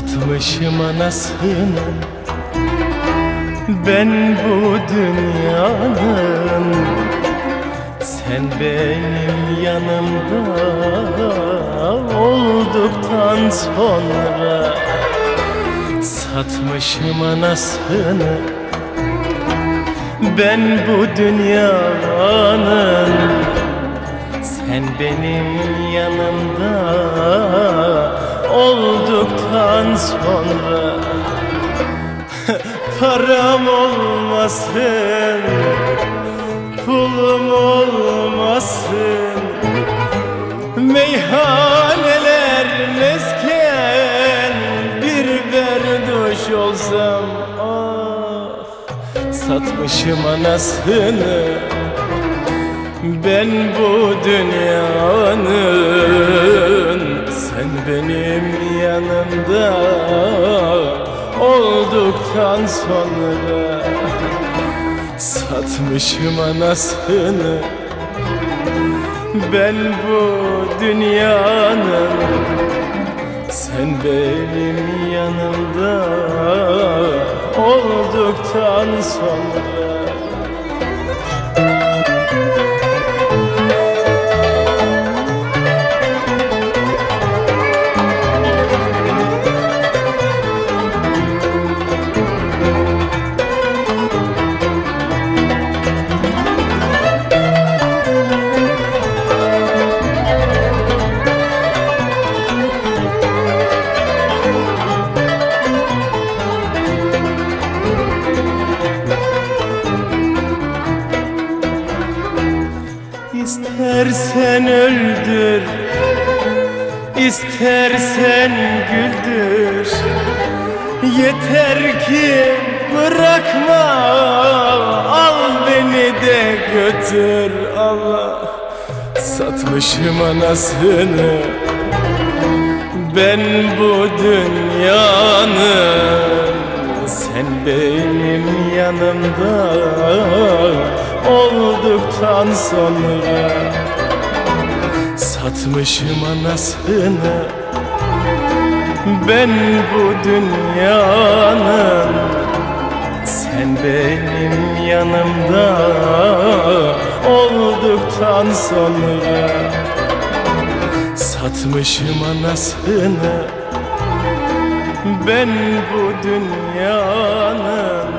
Satmışım anasını ben bu dünyanın. Sen benim yanımda olduktan sonra satmışım anasını ben bu dünyanın. Sen benim yanımda olduktan sonra param olmasın, pulum olmasın, meyhaneler mesken bir berduş olsam, ah, satmışım anasını ben bu dünyanın. Sen benim yanımda olduktan sonra satmışım anasını ben bu dünyanın. Sen benim yanımda olduktan sonra. İstersen öldür, istersen güldür, yeter ki bırakma, al beni de götür. Allah, satmışım anasını ben bu dünyanın. Sen benim yanımda olduktan sonra satmışım anasını ben bu dünyanın. Sen benim yanımda olduktan sonra satmışım anasını ben bu dünyanın.